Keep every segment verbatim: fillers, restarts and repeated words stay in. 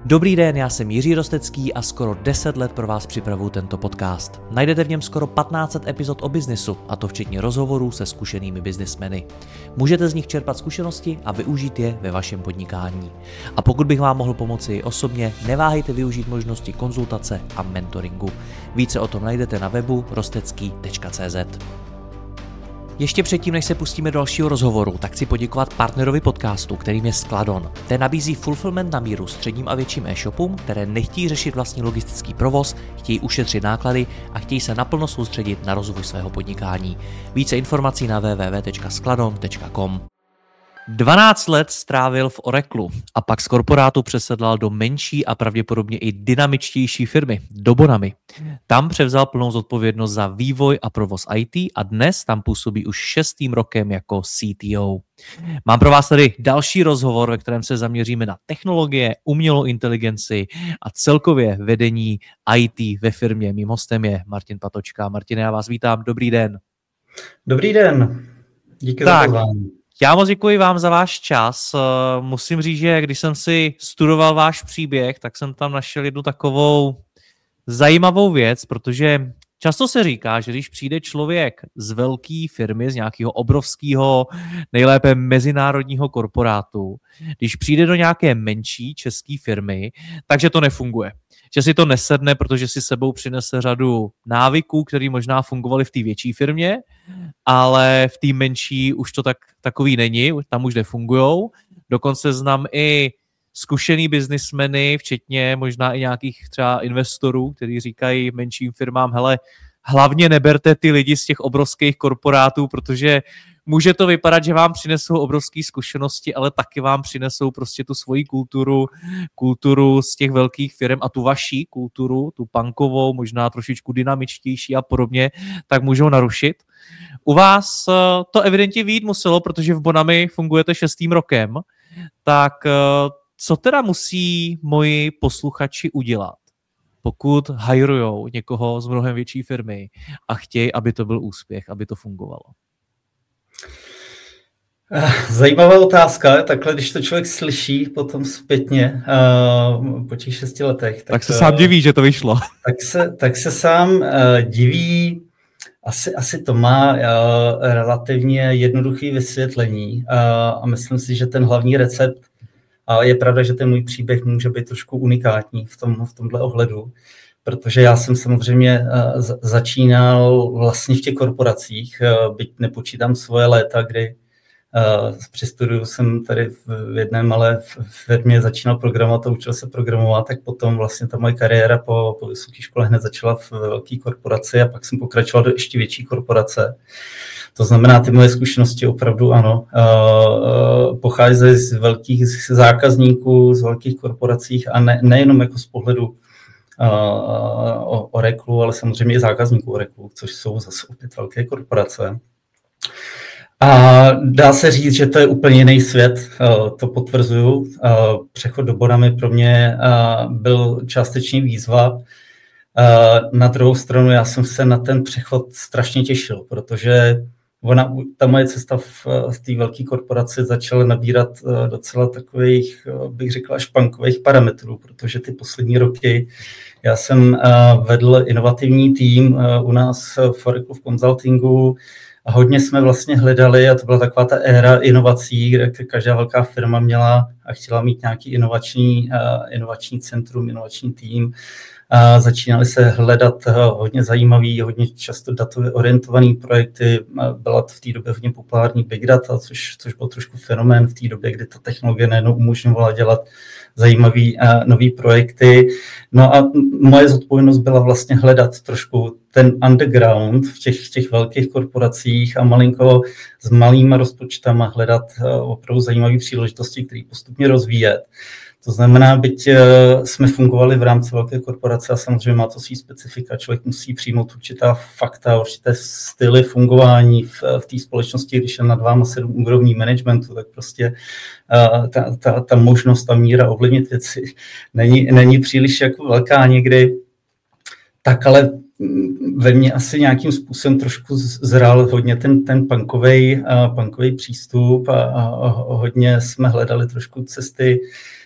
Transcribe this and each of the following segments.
Dobrý den, já jsem Jiří Rostecký a skoro deset let pro vás připravuju tento podcast. Najdete v něm skoro patnáct set epizod o biznesu, a to včetně rozhovorů se zkušenými biznismeny. Můžete z nich čerpat zkušenosti a využít je ve vašem podnikání. A pokud bych vám mohl pomoci i osobně, neváhejte využít možnosti konzultace a mentoringu. Více o tom najdete na webu rostecký tečka cé zet. Ještě předtím, než se pustíme do dalšího rozhovoru, tak chci poděkovat partnerovi podcastu, kterým je Skladon. Ten nabízí fulfillment na míru středním a větším e-shopům, které nechtějí řešit vlastní logistický provoz, chtějí ušetřit náklady a chtějí se naplno soustředit na rozvoj svého podnikání. Více informací na w w w tečka skladon tečka com. dvanáct let strávil v Oraclu a pak z korporátu přesedlal do menší a pravděpodobně i dynamičtější firmy, do Bonamy. Tam převzal plnou zodpovědnost za vývoj a provoz í té a dnes tam působí už šestým rokem jako C T O. Mám pro vás tady další rozhovor, ve kterém se zaměříme na technologie, umělou inteligenci a celkově vedení í té ve firmě. Mým hostem je Martin Patočka. Martine, já vás vítám. Dobrý den. Dobrý den. Díky tak. za pozvání. Já moc děkuji vám za váš čas. Musím říct, že když jsem si studoval váš příběh, tak jsem tam našel jednu takovou zajímavou věc, protože často se říká, že když přijde člověk z velké firmy, z nějakého obrovského, nejlépe mezinárodního korporátu, když přijde do nějaké menší české firmy, takže to nefunguje. Že si to nesedne, protože si sebou přinese řadu návyků, které možná fungovaly v té větší firmě, ale v té menší už to tak, takový není, tam už nefungujou. Dokonce znám i zkušený biznismeny, včetně možná i nějakých třeba investorů, kteří říkají menším firmám, hele, hlavně neberte ty lidi z těch obrovských korporátů, protože může to vypadat, že vám přinesou obrovské zkušenosti, ale taky vám přinesou prostě tu svoji kulturu, kulturu z těch velkých firm a tu vaší kulturu, tu punkovou, možná trošičku dynamičtější a podobně, tak můžou narušit. U vás to evidentně vyjít muselo, protože v Bonami fungujete šestým rokem, tak co teda musí moji posluchači udělat, pokud hajrujou někoho z mnohem větší firmy a chtějí, aby to byl úspěch, aby to fungovalo? Zajímavá otázka. Takhle, když to člověk slyší potom zpětně uh, po těch šesti letech. Tak, tak se sám diví, že to vyšlo. Tak se, tak se sám uh, diví. Asi, asi to má uh, relativně jednoduché vysvětlení uh, a myslím si, že ten hlavní recept, a je pravda, že ten můj příběh může být trošku unikátní v, tom, v tomhle ohledu, protože já jsem samozřejmě uh, začínal vlastně v těch korporacích, uh, byť nepočítám svoje léta, kdy uh, při studiu jsem tady v jedné malé firmě začínal programovat a učil se programovat, tak potom vlastně ta moje kariéra po, po vysoké škole hned začala v velké korporaci a pak jsem pokračoval do ještě větší korporace. To znamená, ty moje zkušenosti opravdu ano, uh, pocházejí z velkých zákazníků, z velkých korporacích a ne, nejenom jako z pohledu uh, Oraclu, ale samozřejmě i zákazníků Oraclu, což jsou zase opět velké korporace. A dá se říct, že to je úplně jiný svět, uh, to potvrzuju. Uh, přechod do Bonamy pro mě uh, byl částečně výzva. Uh, na druhou stranu já jsem se na ten přechod strašně těšil, protože ona, ta moje cesta v, v té velké korporaci začala nabírat uh, docela takových, uh, bych řekl, až punkových parametrů, protože ty poslední roky já jsem uh, vedl inovativní tým uh, u nás v Oraclu v consultingu a hodně jsme vlastně hledali, a to byla taková ta éra inovací, kde každá velká firma měla a chtěla mít nějaký inovační, uh, inovační centrum, inovační tým. A začínaly se hledat hodně zajímavý, hodně často datově orientovaný projekty. Byla v té době hodně populární big data, což, což byl trošku fenomén v té době, kdy ta technologie nejenom umožňovala dělat zajímavý uh, nový projekty. No a moje zodpovědnost byla vlastně hledat trošku ten underground v těch, těch velkých korporacích a malinko s malýma rozpočtama hledat uh, opravdu zajímavé příležitosti, které postupně rozvíjet. To znamená, byť jsme fungovali v rámci velké korporace a samozřejmě má to svý specifika, člověk musí přijmout určitá fakta, určité styly fungování v, v té společnosti, když je nad váma sedm úrovní managementu, tak prostě uh, ta, ta, ta možnost, ta míra ovlivnit věci není, není příliš jako velká někdy. Tak ale ve mně asi nějakým způsobem trošku zrál hodně ten, ten punkovej, uh, punkovej přístup a, a, a hodně jsme hledali trošku cesty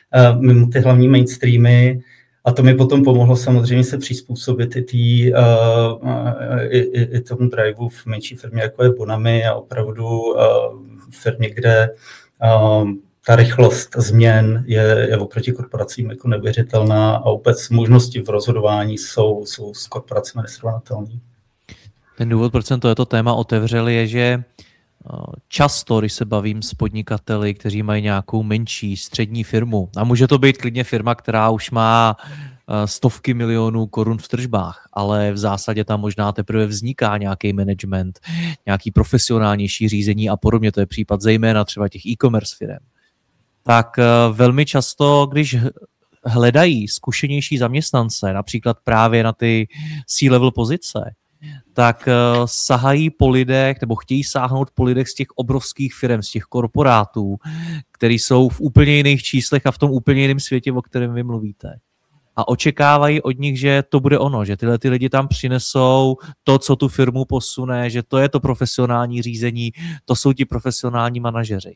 mimo ty hlavní mainstreamy. A to mi potom pomohlo samozřejmě se přizpůsobit i, tý, uh, i, i, i tomu driveu v menší firmě, jako je Bonami, a opravdu uh, v firmě, kde uh, ta rychlost změn je, je oproti korporacím jako neuvěřitelná a vůbec možnosti v rozhodování jsou, jsou s korporacemi nesrovnatelné. Ten důvod, proč jsem to, to téma otevřel, je, že často, když se bavím s podnikateli, kteří mají nějakou menší střední firmu, a může to být klidně firma, která už má stovky milionů korun v tržbách, ale v zásadě tam možná teprve vzniká nějaký management, nějaký profesionálnější řízení a podobně, to je případ zejména třeba těch e-commerce firm. Tak velmi často, když hledají zkušenější zaměstnance, například právě na ty C-level pozice, tak sahají po lidech, nebo chtějí sáhnout po lidech z těch obrovských firm, z těch korporátů, který jsou v úplně jiných číslech a v tom úplně jiném světě, o kterém vy mluvíte. A očekávají od nich, že to bude ono, že tyhle ty lidi tam přinesou to, co tu firmu posune, že to je to profesionální řízení, to jsou ti profesionální manažeři.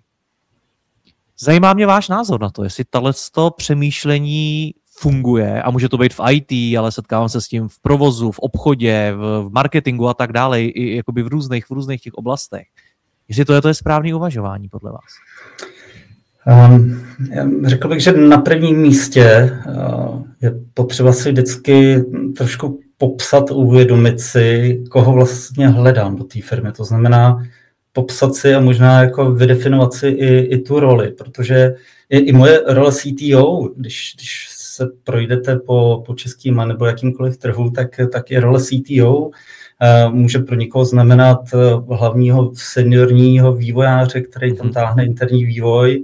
Zajímá mě váš názor na to, jestli tohleto přemýšlení funguje, a může to být v í té, ale setkávám se s tím v provozu, v obchodě, v marketingu a tak dále, i jakoby v různých, v různých těch oblastech. Jestli to je, to je správné uvažování podle vás? Um, řekl bych, že na prvním místě uh, je potřeba si vždycky trošku popsat, uvědomit si, koho vlastně hledám do té firmy. To znamená popsat si a možná jako vydefinovat si i, i tu roli, protože i, i moje role C T O, když, když se projdete po, po českým nebo jakýmkoliv trhu, tak, tak je role C T O. Může pro někoho znamenat hlavního seniorního vývojáře, který tam táhne interní vývoj.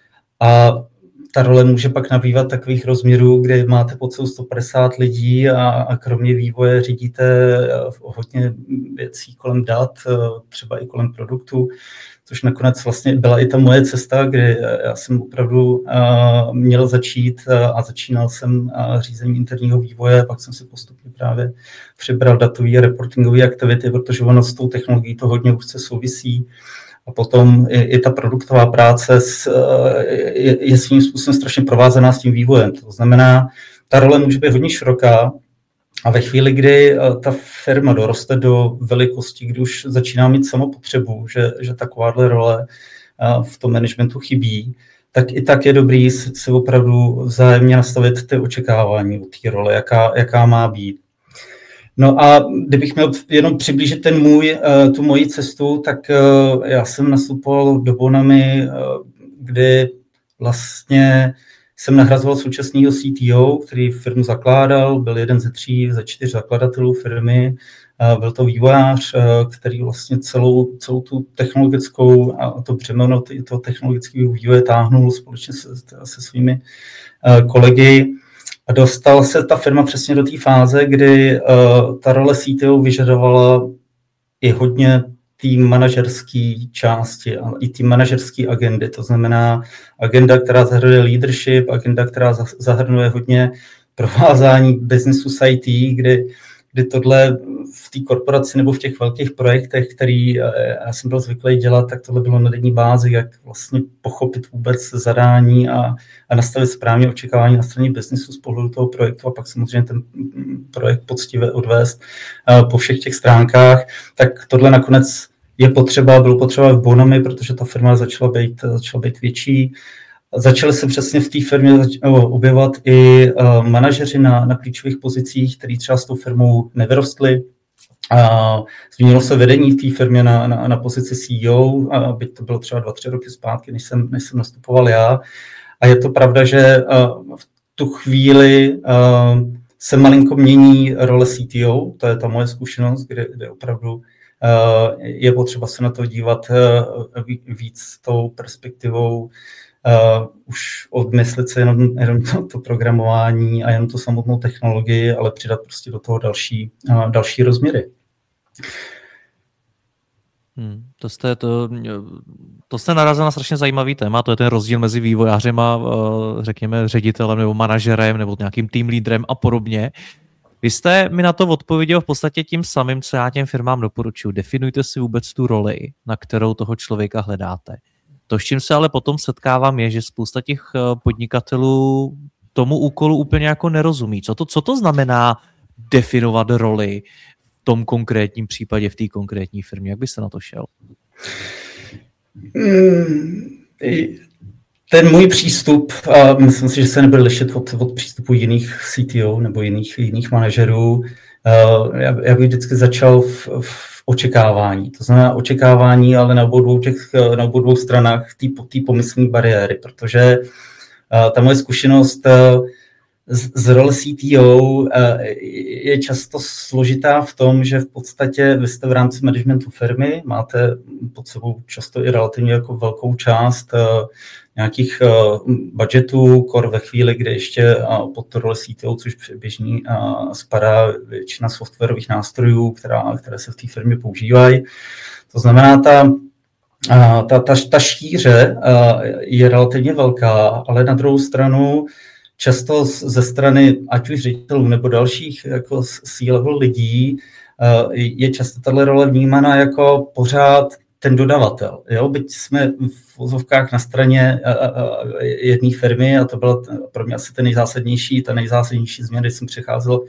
A ta role může pak nabývat takových rozměrů, kde máte pod sebou sto padesát lidí a, a kromě vývoje řídíte hodně věcí kolem dat, třeba i kolem produktů, což nakonec vlastně byla i ta moje cesta, kdy já jsem opravdu uh, měl začít uh, a začínal jsem uh, řízení interního vývoje, pak jsem si postupně právě přibral datový a reportingové aktivity, protože ono s tou technologií to hodně úzce souvisí. A potom i, i ta produktová práce s, je, je svým způsobem strašně provázaná s tím vývojem. To znamená, ta role může být hodně široká a ve chvíli, kdy ta firma doroste do velikosti, kdy už začíná mít samopotřebu, že, že takováhle role v tom managementu chybí, tak i tak je dobrý si opravdu vzájemně nastavit ty očekávání u té role, jaká, jaká má být. No a kdybych měl jenom přiblížit ten můj, tu moji cestu, tak já jsem nastupoval do Bonami, kdy vlastně jsem nahrazoval současného C T O, který firmu zakládal, byl jeden ze tří, ze čtyř zakladatelů firmy. Byl to vývojář, který vlastně celou, celou tu technologickou a to břemeno toho technologického vývoje táhnul společně se, se svými kolegy. A dostala se ta firma přesně do té fáze, kdy uh, ta role C T O vyžadovala i hodně té manažerské části, ale i té manažerské agendy. To znamená agenda, která zahrnuje leadership, agenda, která zahrnuje hodně provázání businessu s í té, kdy, kdy tohle v té korporaci nebo v těch velkých projektech, který já jsem byl zvyklý dělat, tak tohle bylo na denní bázi, jak vlastně pochopit vůbec zadání a, a nastavit správně očekávání na straně businessu z pohledu toho projektu a pak samozřejmě ten projekt poctivě odvést po všech těch stránkách. Tak tohle nakonec je potřeba, bylo potřeba v Bonami, protože ta firma začala být, začala být větší. Začali se přesně v té firmě objevovat i uh, manažeři na, na klíčových pozicích, kteří třeba s tou firmou nevyrostli. Uh, změnilo se vedení v té firmě na, na, na pozici C E O, uh, byť to bylo třeba dva, tři roky zpátky, než jsem, než jsem nastupoval já. A je to pravda, že uh, v tu chvíli uh, se malinko mění role C T O, to je ta moje zkušenost, kde, kde opravdu uh, je potřeba se na to dívat uh, víc s tou perspektivou, Uh, už odmyslet se jenom, jenom to, to programování a jenom tu samotnou technologii, ale přidat prostě do toho další, uh, další rozměry. Hmm, to jste, to, to jste narazil na strašně zajímavý téma, to je ten rozdíl mezi vývojářem a uh, řekněme ředitelem nebo manažerem nebo nějakým team leaderem a podobně. Vy jste mi na to odpověděl v podstatě tím samým, co já těm firmám doporučuji. Definujte si vůbec tu roli, na kterou toho člověka hledáte. To, s čím se ale potom setkávám, je, že spousta těch podnikatelů tomu úkolu úplně jako nerozumí. Co to, co to znamená definovat roli v tom konkrétním případě, v té konkrétní firmě? Jak byste na to šel? Ten můj přístup, a myslím si, že se nebude lišit od, od přístupu jiných C T O nebo jiných, jiných manažerů, já, já bych vždycky začal v, v očekávání. To znamená očekávání, ale na obou dvou, těch, na obou dvou stranách té pomyslné bariéry, protože ta moje zkušenost z, z role C T O je často složitá v tom, že v podstatě vy jste v rámci managementu firmy, máte pod sebou často i relativně jako velkou část nějakých budgetů, kor ve chvíli, kdy ještě pod roli C T O, což běžný, spadá většina softwarových nástrojů, která, které se v té firmě používají. To znamená, ta Ta, ta, ta šíře je relativně velká, ale na druhou stranu často ze strany ať už ředitelů nebo dalších jako C-level lidí je často tato role vnímána jako pořád ten dodavatel. Jo? Byť jsme v vozovkách na straně jedné firmy a to byla pro mě asi ten nejzásadnější, ta nejzásadnější změna, když jsem přecházel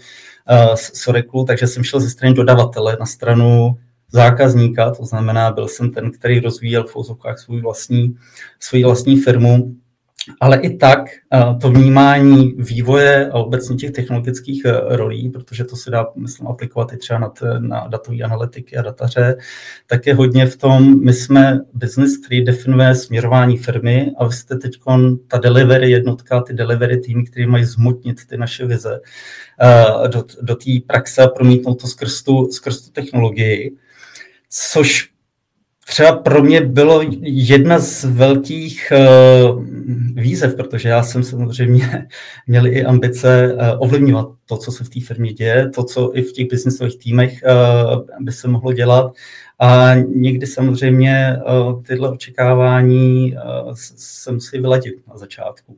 z Oracle, takže jsem šel ze strany dodavatele na stranu zákazníka, to znamená, byl jsem ten, který rozvíjel v vozovkách svůj vlastní, svou vlastní firmu, ale i tak to vnímání vývoje a obecně těch technologických rolí, protože to se dá, myslím, aplikovat i třeba na, na datové analytiky a dataře, tak je hodně v tom, my jsme business, který definuje směrování firmy a vy jste teď ta delivery jednotka, ty delivery týmy, které mají zmotnit ty naše vize do, do té praxe a promítnout to skrz tu, skrz tu technologii, což třeba pro mě bylo jedna z velkých uh, výzev, protože já jsem samozřejmě měl i ambice uh, ovlivňovat to, co se v té firmě děje, to, co i v těch businessových týmech uh, by se mohlo dělat. A někdy samozřejmě uh, tyhle očekávání uh, jsem si vyladil na začátku.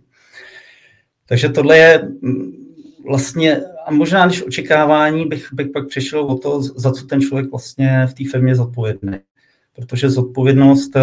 Takže tohle je vlastně, a možná než očekávání, bych, bych pak přišel o to, za co ten člověk vlastně v té firmě je zodpovědný. Protože zodpovědnost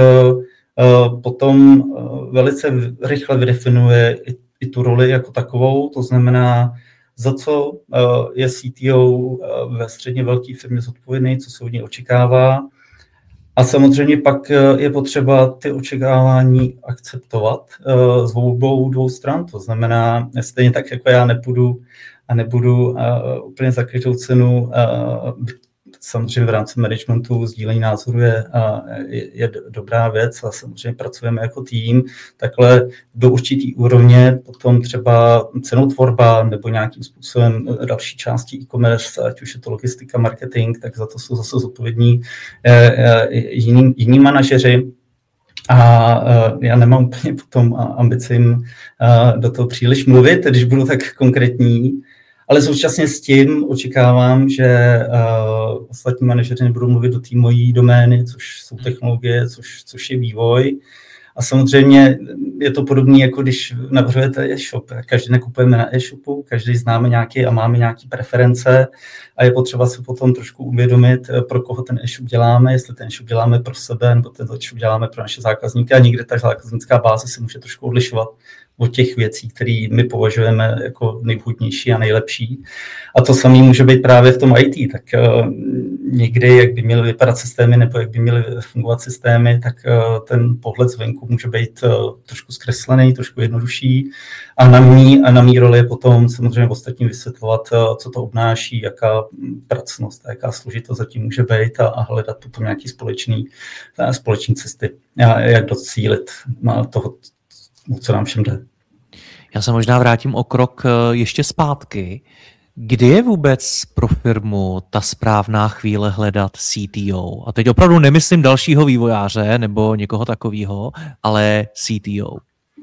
uh, potom uh, velice rychle vydefinuje i, i tu roli jako takovou, to znamená, za co uh, je C T O uh, ve středně velké firmě zodpovědný, co se od něj očekává. A samozřejmě pak uh, je potřeba ty očekávání akceptovat uh, z obou dvou stran, to znamená, stejně tak, jako já nepůjdu a nebudu uh, úplně za každou cenu uh, samozřejmě v rámci managementu sdílení názoru je, je, je dobrá věc a samozřejmě pracujeme jako tým, takhle do určitý úrovně potom třeba cenotvorba nebo nějakým způsobem další části e-commerce, ať už je to logistika, marketing, tak za to jsou zase zodpovědní jiní, jiní manažeři. A já nemám úplně potom ambici jim do toho příliš mluvit, když budu tak konkrétní. Ale současně s tím očekávám, že uh, ostatní manažeři nebudou mluvit do té mojí domény, což jsou technologie, což, což je vývoj. A samozřejmě je to podobné, jako když navrhujete e-shop. Každý nekupujeme na e-shopu, každý známe nějaké a máme nějaké preference a je potřeba si potom trošku uvědomit, pro koho ten e-shop děláme, jestli ten e-shop děláme pro sebe, nebo ten e-shop děláme pro naše zákazníky a někde ta zákaznická báze se může trošku odlišovat od těch věcí, které my považujeme jako nejvhodnější a nejlepší. A to samé může být právě v tom I T. Tak uh, někdy, jak by měly vypadat systémy nebo jak by měly fungovat systémy, tak uh, ten pohled zvenku může být uh, trošku zkreslený, trošku jednodušší. A na mý, a na mý roli je potom samozřejmě ostatním vysvětlovat, uh, co to obnáší, jaká pracnost, jaká složitost zatím může být a, a hledat potom nějaký společný, uh, společný cesty, a jak docílit na toho, co nám všem jde. Já se možná vrátím o krok ještě zpátky. Kdy je vůbec pro firmu ta správná chvíle hledat C T O? A teď opravdu nemyslím dalšího vývojáře nebo někoho takového, ale C T O.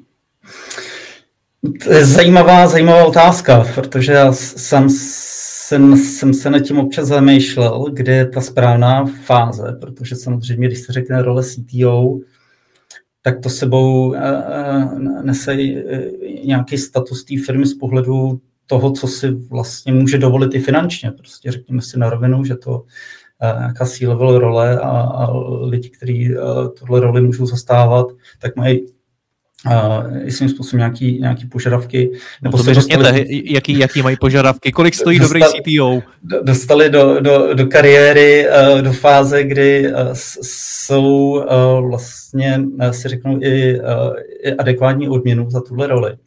To je zajímavá, zajímavá otázka, protože já sám jsem, jsem se nad tím občas zamýšlel, kde je ta správná fáze, protože samozřejmě, když se řekne role C T O, tak to sebou nese nějaký status té firmy z pohledu toho, co si vlastně může dovolit i finančně. Prostě řekněme si na rovinu, že to nějaká C-level role a, a lidi, kteří tuhle roli můžou zastávat, tak mají Uh, svým způsobem nějaký, nějaký požadavky. Nebo no to dostali, řekněte, jaký, jaký mají požadavky, kolik stojí dostali, dobrý C T O? Dostali do, do, do kariéry, uh, do fáze, kdy uh, jsou uh, vlastně, uh, si řeknou, i, uh, i adekvátní odměnu za tuhle roli.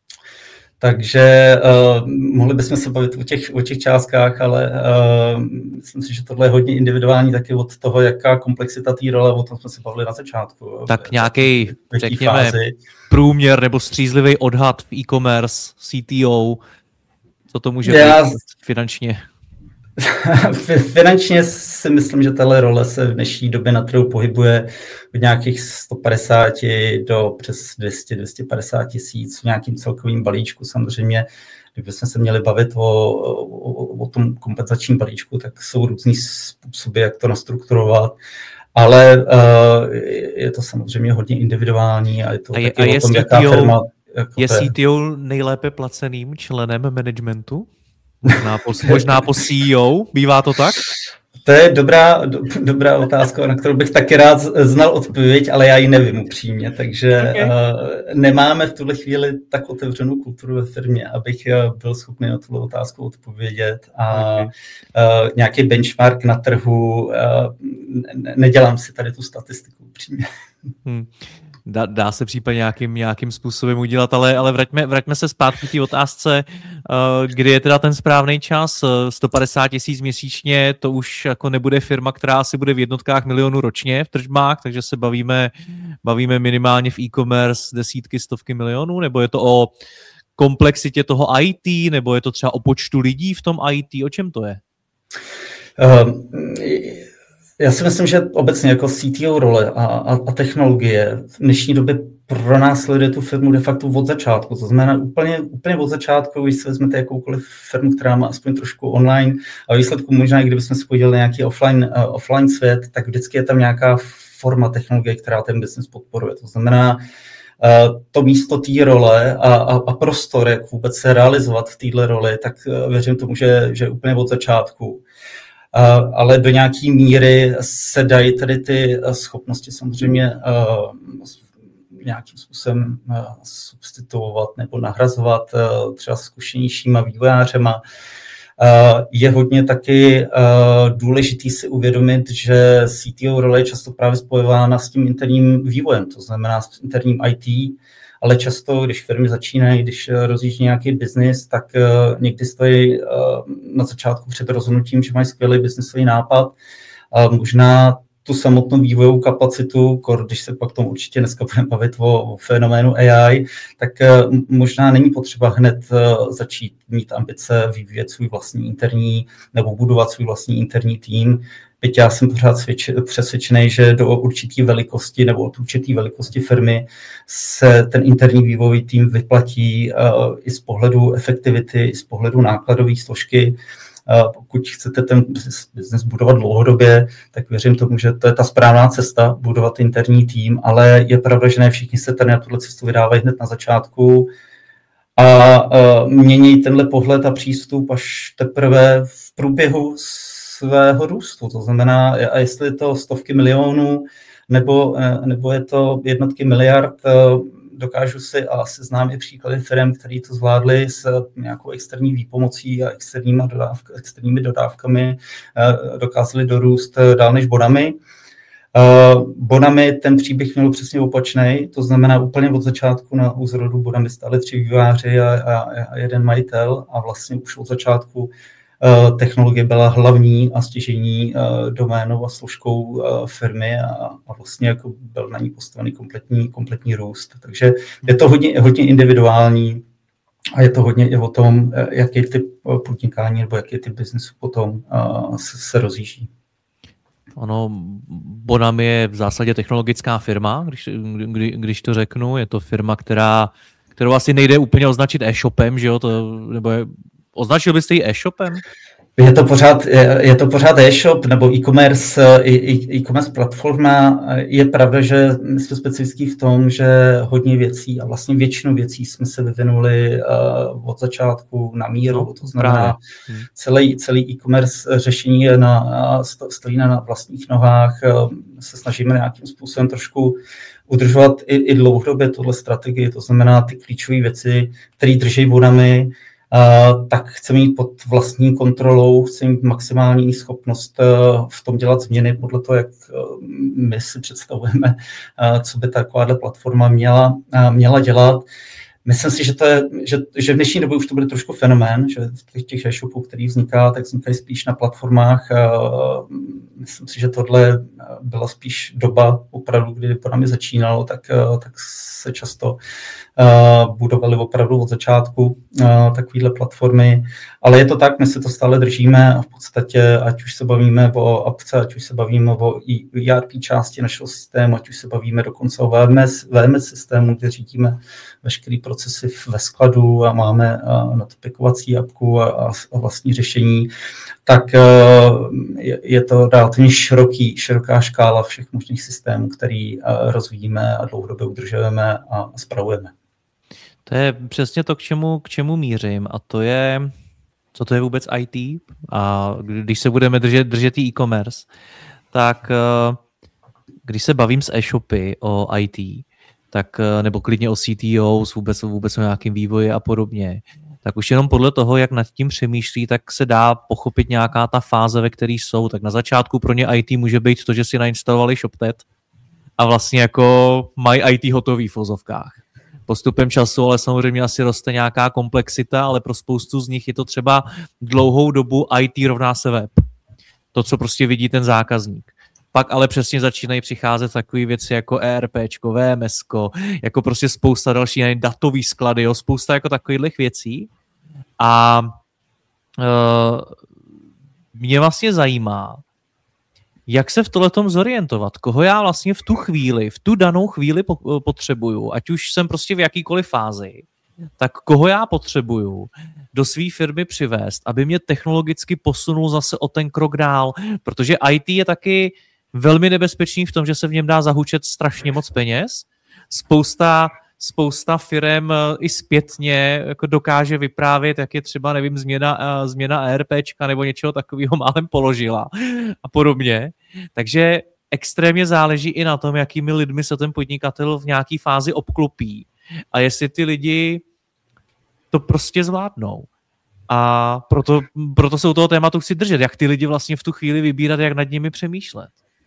Takže uh, mohli bychom se bavit o těch, o těch částkách, ale uh, myslím si, že tohle je hodně individuální taky od toho, jaká komplexita té role, o tom jsme se bavili na začátku. Tak nějaký, řekněme, fázi. Průměr nebo střízlivý odhad v e-commerce, C T O, co to může Já... být finančně? Finančně si myslím, že tahle role se v dnešní době na trhu pohybuje od nějakých sto padesát do přes dvě stě až dvě stě padesát tisíc v nějakým celkovým balíčku. Samozřejmě, kdybychom se měli bavit o, o, o tom kompenzačním balíčku, tak jsou různý způsoby, jak to nastrukturovat. Ale uh, je to samozřejmě hodně individuální a je to a je, taky a je o tom, C T O, jaká firma... Jako je C T O nejlépe placeným členem managementu? Možná po, možná po C E O, bývá to tak? To je dobrá, do, dobrá otázka, na kterou bych taky rád znal odpověď, ale já ji nevím upřímně, takže okay. uh, nemáme v tuhle chvíli tak otevřenou kulturu ve firmě, abych uh, byl schopný na tuhle otázku odpovědět a okay. uh, nějaký benchmark na trhu, uh, ne, nedělám si tady tu statistiku upřímně. Hmm. Dá, dá se případně nějakým, nějakým způsobem udělat, ale, ale vraťme, vraťme se zpátky k té otázce, uh, kdy je teda ten správný čas. sto padesát tisíc měsíčně, to už jako nebude firma, která asi bude v jednotkách milionů ročně v tržbách, takže se bavíme, bavíme minimálně v e-commerce desítky, stovky milionů, nebo je to o komplexitě toho I T, nebo je to třeba o počtu lidí v tom I T, o čem to je? Um, Já si myslím, že obecně jako C T O role a, a, a technologie v dnešní době pro nás sleduje tu firmu de facto od začátku. To znamená úplně, úplně od začátku, když si vezmete jakoukoliv firmu, která má aspoň trošku online a výsledku možná, i kdybychom se podívali nějaký offline, uh, offline svět, tak vždycky je tam nějaká forma technologie, která ten business podporuje. To znamená, uh, to místo té role a, a, a prostor, jak vůbec se realizovat v této roli, tak uh, věřím tomu, že, že úplně od začátku. Uh, ale do nějaké míry se dají tady ty schopnosti samozřejmě uh, nějakým způsobem uh, substituovat nebo nahrazovat uh, třeba zkušenějšíma vývojářema. Uh, je hodně taky uh, důležitý si uvědomit, že C T O role je často právě spojována s tím interním vývojem, to znamená s interním I T, ale často, když firmy začínají, když rozjíždí nějaký biznis, tak uh, někdy stojí uh, na začátku před rozhodnutím, že mají skvělý biznisový nápad. A možná tu samotnou vývojovou kapacitu, když se pak tomu určitě dneska budeme bavit o, o fenoménu A I, tak uh, možná není potřeba hned uh, začít mít ambice vyvíjet svůj vlastní interní nebo budovat svůj vlastní interní tým. Byť já jsem pořád přesvědčený, že do určité velikosti nebo od určité velikosti firmy se ten interní vývojový tým vyplatí uh, i z pohledu efektivity, i z pohledu nákladové složky. Uh, pokud chcete ten biznes budovat dlouhodobě, tak věřím tomu, že to je ta správná cesta, budovat interní tým, ale je pravda, že ne všichni se tady na tuhle cestu vydávají hned na začátku a uh, mění tenhle pohled a přístup až teprve v průběhu svého růstu. To znamená, a jestli je to stovky milionů, nebo, nebo je to jednotky miliard, dokážu si a asi znám i příklady firm, které to zvládly s nějakou externí výpomocí a externíma dodávk, externími dodávkami, dokázali dorůst dál než Bonami. Bonami ten příběh měl přesně opačný, to znamená úplně od začátku na úzrodu Bonami stáli tři vývojáři a, a, a jeden majitel a vlastně už od začátku technologie byla hlavní a stěžejní doménou a složkou firmy a, a vlastně jako byl na ní postavený kompletní, kompletní růst. Takže je to hodně, hodně individuální a je to hodně i o tom, jaký typ podnikání nebo jaký typ biznesu potom se, se rozjíždí. Ono, Bonami je v zásadě technologická firma, když, kdy, když to řeknu. Je to firma, která, kterou asi nejde úplně označit e-shopem, že jo? To, nebo je, označil byste ji e-shopem? Je to pořád, je, je to pořád e-shop nebo e-commerce, e-commerce platforma. Je pravda, že my jsme specifický v tom, že hodně věcí a vlastně většinu věcí jsme se vyvinuli uh, od začátku na míru. No, to znamená, celý, celý e-commerce řešení je na, stojí na vlastních nohách. Se snažíme nějakým způsobem trošku udržovat i, i dlouhodobě tuhle strategii. To znamená ty klíčové věci, které drží vodami, Uh, tak chceme mít pod vlastní kontrolou, chceme mít maximální schopnost uh, v tom dělat změny podle toho, jak uh, my si představujeme, uh, co by takováhle platforma měla, uh, měla dělat. Myslím si, že, to je, že, že v dnešní době už to bude trošku fenomén, že těch, těch e-shopů, který vzniká, tak vznikají spíš na platformách. Uh, myslím si, že tohle byla spíš doba opravdu, kdy po námi začínalo, tak, uh, tak se často uh, budovaly opravdu od začátku uh, takovýhle platformy. Ale je to tak, my si to stále držíme a v podstatě, ať už se bavíme o apce, ať už se bavíme o E R P části našeho systému, ať už se bavíme dokonce o V M S, V M S systému, kde řídíme veškerý procesy ve skladu a máme uh, notifikovací apku a, a vlastní řešení, tak uh, je, je to relativně široký, široká škála všech možných systémů, který uh, rozvíjíme a dlouhodobě udržujeme a, a spravujeme. To je přesně to, k čemu, k čemu mířím, a to je, co to je vůbec I T. A když se budeme držet, držet e-commerce, tak uh, když se bavím s e-shopy o I T, tak, nebo klidně o C T O, vůbec, vůbec o nějakém vývoji a podobně, tak už jenom podle toho, jak nad tím přemýšlí, tak se dá pochopit nějaká ta fáze, ve které jsou. Tak na začátku pro ně I T může být to, že si nainstalovali ShopTet a vlastně jako mají I T hotový v vozovkách. Postupem času ale samozřejmě asi roste nějaká komplexita, ale pro spoustu z nich je to třeba dlouhou dobu I T rovná se web. To, co prostě vidí ten zákazník. Pak ale přesně začínají přicházet takové věci jako ERPčko, V M Sko, jako prostě spousta dalších datový sklady, jo, spousta jako takových věcí. A uh, mě vlastně zajímá, jak se v tohletom zorientovat, koho já vlastně v tu chvíli, v tu danou chvíli potřebuju, ať už jsem prostě v jakýkoliv fázi, tak koho já potřebuju do své firmy přivést, aby mě technologicky posunul zase o ten krok dál, protože I T je taky velmi nebezpečný v tom, že se v něm dá zahučet strašně moc peněz. Spousta, spousta firem i zpětně jako dokáže vyprávět, jak je třeba, nevím, změna, změna ERPčka nebo něčeho takového málem položila a podobně. Takže extrémně záleží i na tom, jakými lidmi se ten podnikatel v nějaké fázi obklopí a jestli ty lidi to prostě zvládnou. A proto, proto se u toho tématu chci držet, jak ty lidi vlastně v tu chvíli vybírat, jak nad nimi přemýšlet.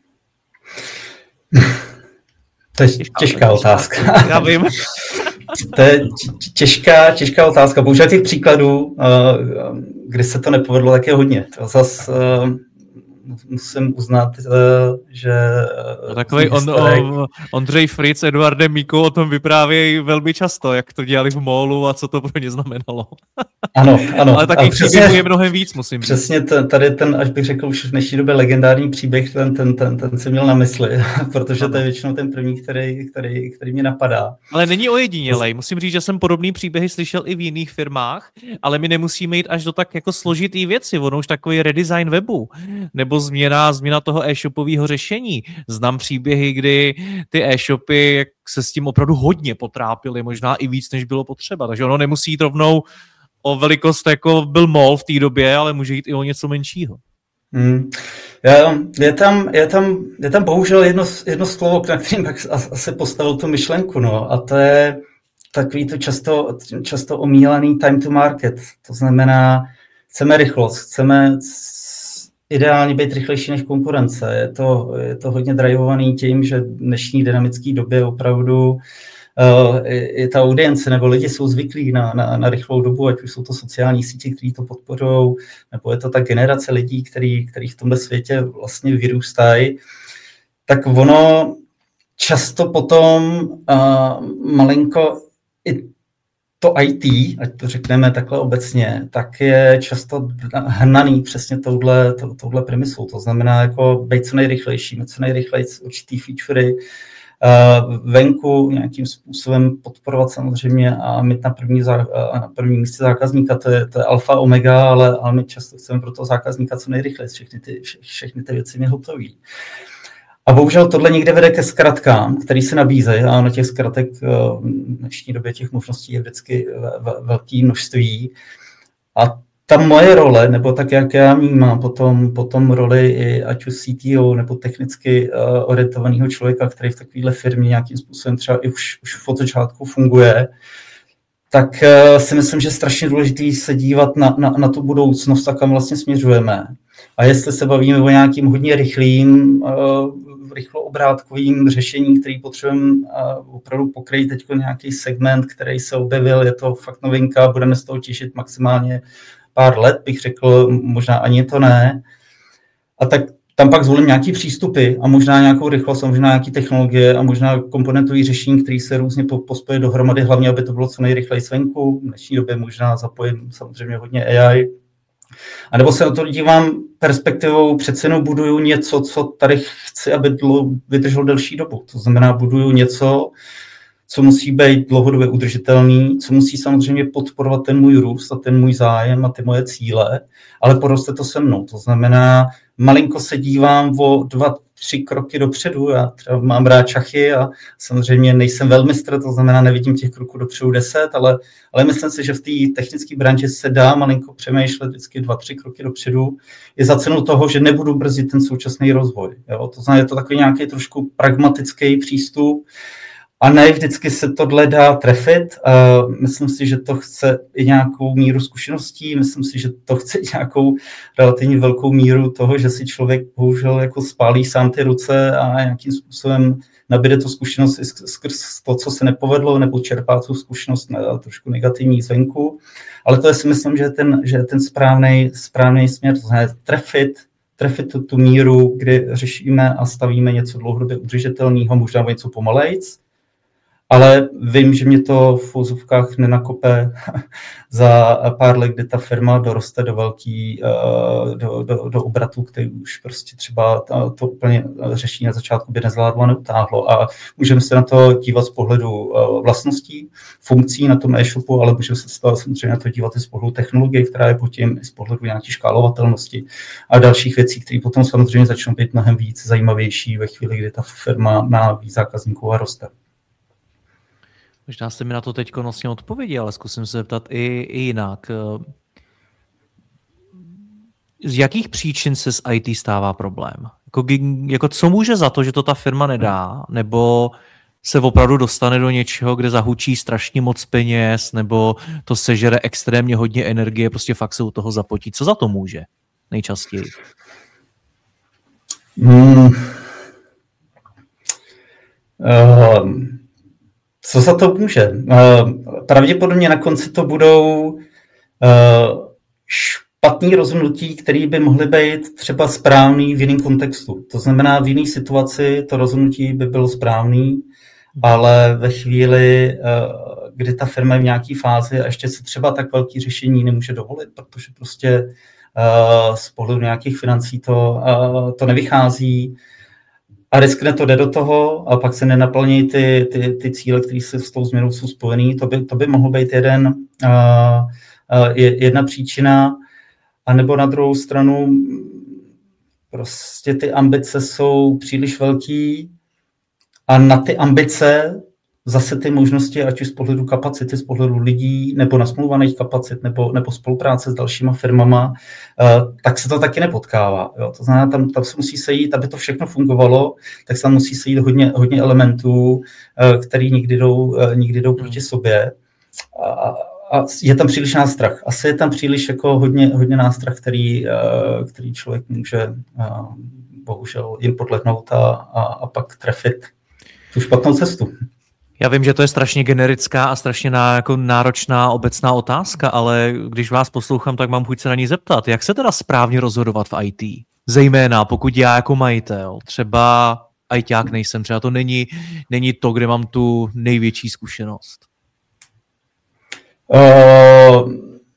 To je těžká, těžká otázka. Já vím. To je těžká, těžká otázka. Bohužel těch příkladů, kdy se to nepovedlo, tak je hodně. To zase musím uznat, že... No, takový on, on, Ondřej Fritz, Eduardem Míkou o tom vyprávějí velmi často, jak to dělali v mólu a co to pro ně znamenalo. Ano, ano. Ale taky příběhů je mnohem víc, musím říct. Přesně t- tady ten, až bych řekl už v dnešní době legendární příběh, ten, ten, ten, ten jsem měl na mysli, protože ano. To je většinou ten první, který, který, který mě napadá. Ale není ojedinělej. Musím říct, že jsem podobný příběhy slyšel i v jiných firmách, ale my nemusíme jít až do tak jako složitý věci. Ono už takový redesign webu, nebo změna, změna toho e-shopového řešení. Znám příběhy, kdy ty e-shopy se s tím opravdu hodně potrápily, možná i víc, než bylo potřeba. Takže ono nemusí jít rovnou o velikost, jako byl mall v té době, ale může jít i o něco menšího. Hmm. Je, tam, je, tam, je tam bohužel jedno, jedno slovo, na kterým bych asi postavil tu myšlenku, no, a to je takový to často, často omílaný time to market. To znamená, chceme rychlost, chceme ideálně být rychlejší než konkurence. Je to, je to hodně drivovaný tím, že v dnešní dynamické době opravdu uh, je ta audience nebo lidi jsou zvyklí na, na, na rychlou dobu, ať už jsou to sociální sítě, které to podporují, nebo je to ta generace lidí, který, který v tomhle světě vlastně vyrůstají. Tak ono často potom uh, malinko i to I T, ať to řekneme takhle obecně, tak je často hnaný přesně touhle, to, touhle premisou. To znamená jako být co nejrychlejší, mít co nejrychlejší určitý featurey venku nějakým způsobem podporovat samozřejmě a mít na první, zá, na první místě zákazníka, to je, to je alfa omega, ale, ale my často chceme pro toho zákazníka co nejrychleji, všechny ty, vše, všechny ty věci mě hotový. A bohužel tohle někde vede ke zkratkám, které se nabízejí, a na těch zkratek v dnešní době těch možností je vždycky velké množství. A ta moje role, nebo tak, jak já vnímám potom, potom roli i ať už C T O nebo technicky uh, orientovaného člověka, který v takovéhle firmě nějakým způsobem třeba i už, už od začátku funguje, tak uh, si myslím, že je strašně důležité se dívat na, na, na tu budoucnost a kam vlastně směřujeme. A jestli se bavíme o nějakým hodně rychlým, uh, rychloobrátkovým řešení, který potřebujeme uh, opravdu pokryt teď nějaký segment, který se objevil, je to fakt novinka, budeme z toho těšit maximálně pár let, bych řekl, možná ani to ne. A tak tam pak zvolím nějaký přístupy a možná nějakou rychlost, a možná nějaký technologie a možná komponentový řešení, který se různě pospojí dohromady, hlavně, aby to bylo co nejrychleji svenku. V dnešní době možná zapojím samozřejmě hodně A I. A nebo se na to dívám perspektivou, přece jenom buduju něco, co tady chci, aby dlo, vydrželo delší dobu. To znamená, buduju něco, co musí být dlouhodobě udržitelný, co musí samozřejmě podporovat ten můj růst a ten můj zájem a ty moje cíle, ale poroste to se mnou. To znamená, malinko se dívám o dva, tři kroky dopředu, já třeba mám rád šachy a samozřejmě nejsem velmistr, to znamená, nevidím těch kroků dopředu deset, ale, ale myslím si, že v té technické branži se dá malinko přemýšlet vždycky dva, tři kroky dopředu, je za cenu toho, že nebudu brzdit ten současný rozvoj. Jo? To znamená, je to takový nějaký trošku pragmatický přístup, a ne vždycky se tohle dá trefit. Uh, myslím si, že to chce i nějakou míru zkušeností, myslím si, že to chce i nějakou relativně velkou míru toho, že si člověk bohužel jako spálí sám ty ruce a nějakým způsobem nabíde tu zkušenost i skrz to, co se nepovedlo, nebo čerpá tu zkušenost na trošku negativní zvenku. Ale to je si myslím, že je ten, že je ten správný, správný směr, to znamená trefit, trefit tu, tu míru, kdy řešíme a stavíme něco dlouhodobě udržitelného, možná něco pomalejc, ale vím, že mě to v úzovkách nenakope za pár let, kdy ta firma doroste do velký, do, do, do obratu, který už prostě třeba to úplně řešení na začátku by nezvládlo a neutáhlo. A můžeme se na to dívat z pohledu vlastností, funkcí na tom e-shopu, ale můžeme se samozřejmě na to dívat i z pohledu technologie, která je pod tím, i z pohledu nějaké škálovatelnosti a dalších věcí, které potom samozřejmě začnou být mnohem víc zajímavější ve chvíli, kdy ta firma má víc zákazníků a roste. Možná jste mi na to teď nosně odpověděl, ale zkusím se zeptat i, i jinak. Z jakých příčin se z I T stává problém? Jako, jako co může za to, že to ta firma nedá? Nebo se opravdu dostane do něčeho, kde zahučí strašně moc peněz, nebo to sežere extrémně hodně energie, prostě fakt se u toho zapotí. Co za to může nejčastěji? Hmm. Um. Co za to může? Pravděpodobně na konci to budou špatné rozhodnutí, které by mohly být třeba správný v jiném kontextu. To znamená, v jiné situaci to rozhodnutí by bylo správný, ale ve chvíli, kdy ta firma je v nějaké fázi a ještě se třeba tak velké řešení nemůže dovolit, protože prostě z pohledu nějakých financí to, to nevychází, a riskne to, jde do toho a pak se nenaplní ty, ty, ty cíle, které se s tou změnou jsou spojený. To by, to by mohlo být jeden, uh, uh, jedna příčina. A nebo na druhou stranu prostě ty ambice jsou příliš velký a na ty ambice zase ty možnosti, ať už z pohledu kapacity, z pohledu lidí, nebo nasmluvaných kapacit, nebo, nebo spolupráce s dalšíma firmama, uh, tak se to taky nepotkává. Jo? To znamená, tam, tam se musí sejít, aby to všechno fungovalo, tak se tam musí sejít hodně, hodně elementů, uh, který někdy jdou, uh, někdy jdou proti sobě. A, a je tam příliš nástrah. Asi je tam příliš jako hodně, hodně nástrah, který, uh, který člověk může uh, bohužel jim podlehnout a, a, a pak trefit tu špatnou cestu. Já vím, že to je strašně generická a strašně ná, jako náročná obecná otázka, ale když vás poslouchám, tak mám chuť se na ní zeptat. Jak se teda správně rozhodovat v I T? Zejména pokud já jako majitel, třeba ajťák nejsem, třeba to není, není to, kde mám tu největší zkušenost. Uh,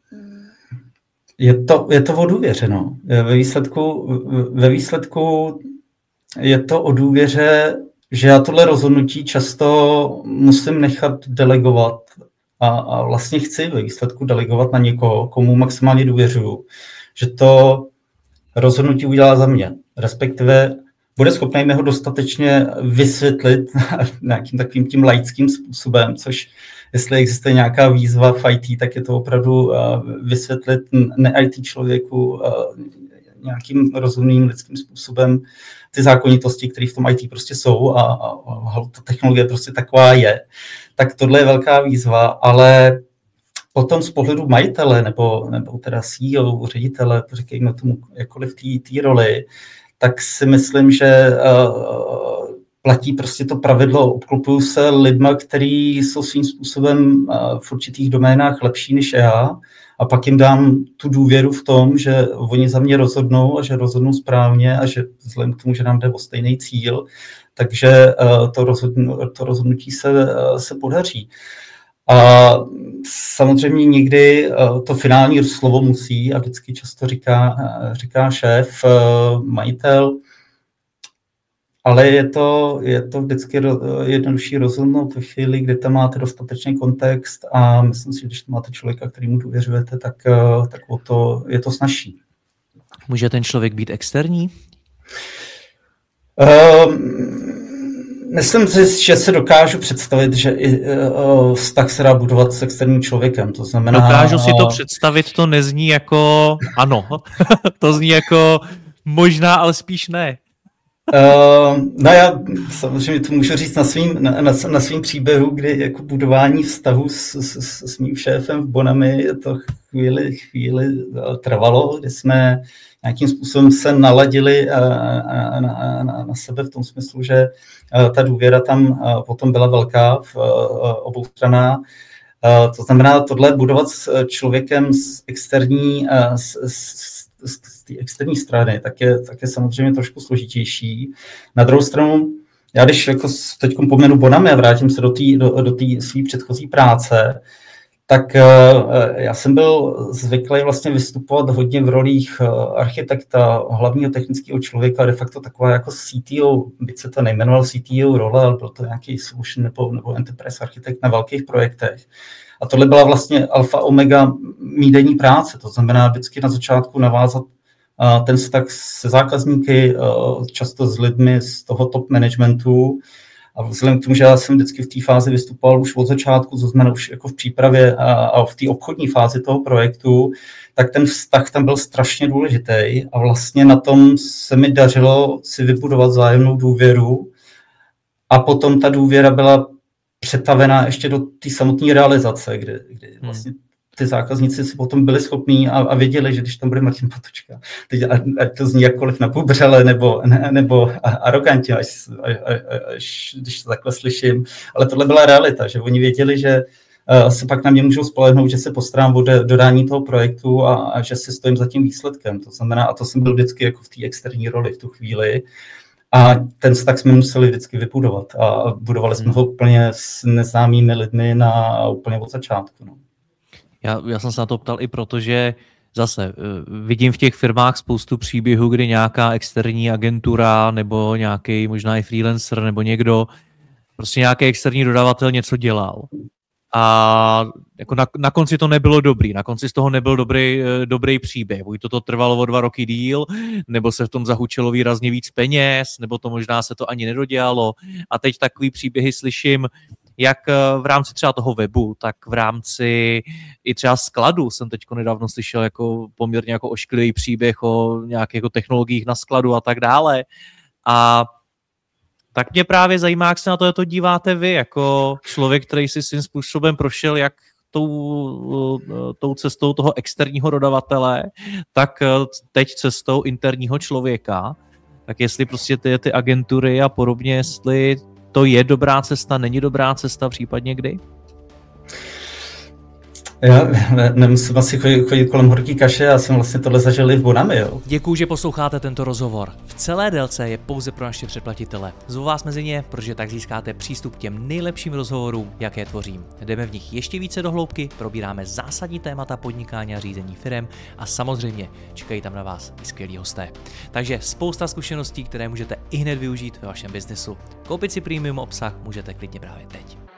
je, to, je to o důvěře, no. Ve výsledku, ve výsledku je to o důvěře že já tohle rozhodnutí často musím nechat delegovat a, a vlastně chci ve výsledku delegovat na někoho, komu maximálně důvěřuju, že to rozhodnutí udělá za mě, respektive bude schopný mi ho dostatečně vysvětlit nějakým takovým tím laickým způsobem, což jestli existuje nějaká výzva v í té, tak je to opravdu vysvětlit ne-í té člověku nějakým rozumným lidským způsobem ty zákonitosti, které v tom í té prostě jsou a, a, a ta technologie prostě taková je. Tak tohle je velká výzva, ale potom z pohledu majitele nebo, nebo teda C E O, ředitele, říkejme tomu jakkoliv té roli, tak si myslím, že uh, platí prostě to pravidlo, obklopuju se lidma, kteří jsou svým způsobem uh, v určitých doménách lepší než já a pak jim dám tu důvěru v tom, že oni za mě rozhodnou a že rozhodnou správně a že vzhledem k tomu, že nám jde o stejný cíl, takže uh, to, rozhodnutí, to rozhodnutí se, uh, se podaří. A samozřejmě někdy to finální slovo musí, a vždycky často říká, říká šéf, majitel, ale je to, je to vždycky jednodušší rozhodnout ve chvíli, kdy tam máte dostatečný kontext a myslím si, že když tam máte člověka, kterému důvěřujete, tak, tak o to, je to snazší. Může ten člověk být externí? Um, Myslím si, že se dokážu představit, že i uh, vztah se dá budovat s externím člověkem. To znamená, dokážu si to představit, to nezní jako ano. To zní jako možná, ale spíš ne. Uh, no já samozřejmě to můžu říct na svým, na, na, na svým příběhu, kdy jako budování vztahu s, s, s mým šéfem v Bonami to chvíli, chvíli trvalo, kdy jsme nějakým způsobem se naladili na, na, na, na sebe v tom smyslu, že ta důvěra tam potom byla velká v obou stranách. To znamená, tohle budovat s člověkem z externí, z, z, z té externí strany, tak je, tak je samozřejmě trošku složitější. Na druhou stranu, já když jako teď pomenu Bonami a vrátím se do té do, do své předchozí práce, tak já jsem byl zvyklý vlastně vystupovat hodně v rolích architekta, hlavního technického člověka, de facto taková jako C T O, byť se to nejmenoval C T O role, ale byl to nějaký solution nebo, nebo enterprise architekt na velkých projektech. A tohle byla vlastně alfa omega mý denní práce, to znamená vždycky na začátku navázat ten vztah se zákazníky, často s lidmi z toho top managementu. A vzhledem k tomu, že já jsem vždycky v té fázi vystupoval už od začátku, to znamená už jako v přípravě a, a v té obchodní fázi toho projektu, tak ten vztah tam byl strašně důležitý a vlastně na tom se mi dařilo si vybudovat vzájemnou důvěru a potom ta důvěra byla přetavená ještě do té samotné realizace, kdy, kdy vlastně ty zákazníci si potom byli schopní a, a věděli, že když tam bude Martin Patočka, teď, ať to zní jakkoliv napubřele nebo, ne, nebo arogantně, až, až, až, když to takhle slyším, ale tohle byla realita, že oni věděli, že uh, se pak na mě můžou spolehnout, že se postarám o dodání toho projektu a, a že si stojím za tím výsledkem. To znamená, a to jsem byl vždycky jako v té externí roli v tu chvíli, a ten vztah jsme museli vždycky vybudovat a budovali jsme ho úplně s neznámými lidmi na úplně od začátku. No. Já, já jsem se na to ptal i proto, že zase vidím v těch firmách spoustu příběhů, kdy nějaká externí agentura nebo nějaký možná i freelancer nebo někdo, prostě nějaký externí dodavatel něco dělal. A jako na, na konci to nebylo dobrý, na konci z toho nebyl dobrý, dobrý příběh. Buď to, to trvalo o dva roky díl, nebo se v tom zahučilo výrazně víc peněz, nebo to možná se to ani nedodělalo. A teď takový příběhy slyším, jak v rámci třeba toho webu, tak v rámci i třeba skladu jsem teď nedávno slyšel jako poměrně jako ošklivý příběh o nějakých jako technologiích na skladu a tak dále. A tak mě právě zajímá, jak se na to, to díváte vy, jako člověk, který si svým způsobem prošel jak tou, tou cestou toho externího dodavatele, tak teď cestou interního člověka. Tak jestli prostě ty, ty agentury a podobně, jestli to je dobrá cesta, není dobrá cesta, případně kdy? Já ne, nemusím asi chodit, chodit kolem horký kaše, já jsem vlastně tohle zažil i v Bonami, jo. Děkuju, že posloucháte tento rozhovor. V celé délce je pouze pro naše předplatitele. Zvu vás mezi ně, protože tak získáte přístup k těm nejlepším rozhovorům, jaké tvořím. Jdeme v nich ještě více do hloubky, probíráme zásadní témata podnikání a řízení firem a samozřejmě čekají tam na vás i skvělí hosté. Takže spousta zkušeností, které můžete i hned využít ve vašem biznesu. Koupit si premium obsah můžete klidně právě teď.